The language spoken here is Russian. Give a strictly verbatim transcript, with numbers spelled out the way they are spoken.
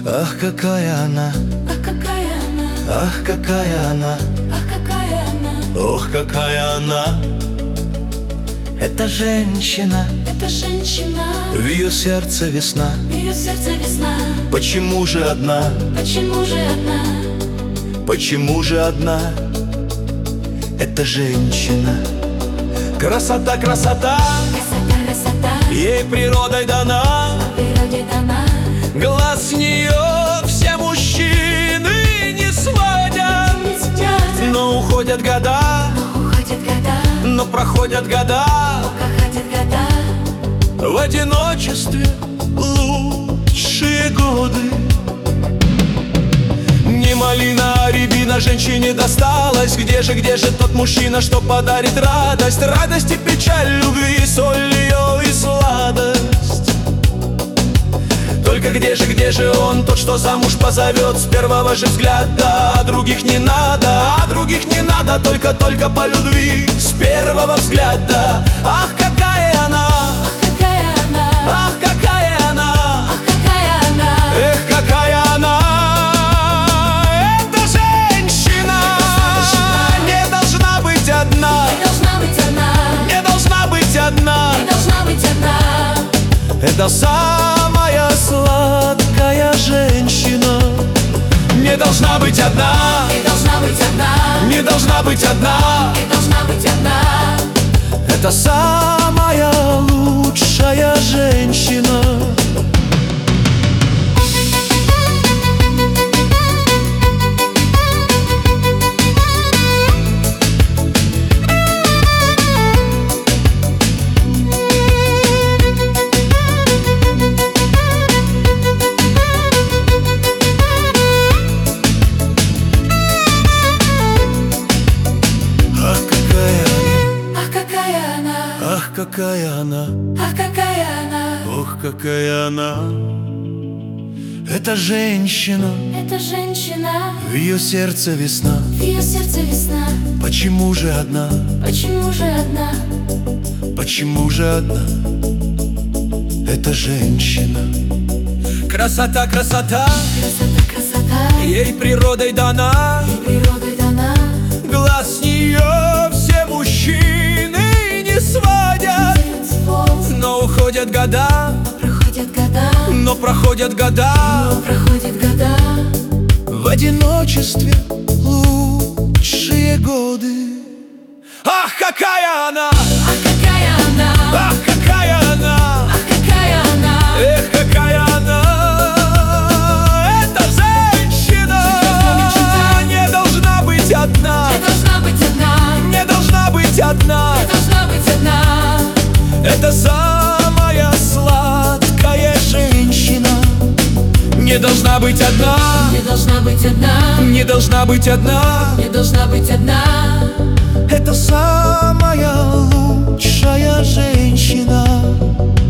Ах, какая она, Ах, какая она, ах, какая она, ах, какая она, ох, какая она. Это женщина, это женщина, в ее сердце весна. в ее сердце весна. Почему же одна, Почему же одна? почему же одна? Это женщина. Красота, красота, Красота, красота, ей природой дана. по природе дана. Глаз с нее все мужчины не сводят. Не сидят, Но уходят года, уходят года, но проходят года. проходят года. В одиночестве лучшие годы. Не малина, а рябина женщине досталась. Где же, где же тот мужчина, что подарит радость? Радость и печаль любви, соль ее и сладость. Только где же, где же он, тот, что замуж позовет с первого же взгляда? А других не надо, а других не надо, только-только по любви с первого взгляда. Ах, какая она, Какая она, ах, какая она, ах, какая она, эх, какая она. Эта женщина не должна быть одна, не должна быть одна, не должна быть одна. не должна быть одна. Это самая сладкая женщина. Не должна быть одна, Не должна быть одна, не должна быть одна. не должна быть одна. Это самая лучшая женщина. Ах, какая она, Ах, какая она, ах, какая она, ох, какая она. Это женщина, это женщина, в ее сердце весна. в ее сердце весна. Почему же одна, Почему же одна? почему же одна? Это женщина. Красота, красота, Красота, красота, ей природой дана. природой дана. Глаз с нее все мужчины не сводят. Но уходят года, Проходят года, но проходят года. проходят года. В одиночестве лучшие годы. Ах, какая она, Ах, какая она, ах, какая она, ах, какая она, эх, какая она. Эта женщина не должна быть одна, не должна быть одна, не должна быть одна. не должна быть одна. Это самая сладкая женщина. Не должна быть одна, Не должна быть одна, не должна быть одна. не должна быть одна. Это самая лучшая женщина.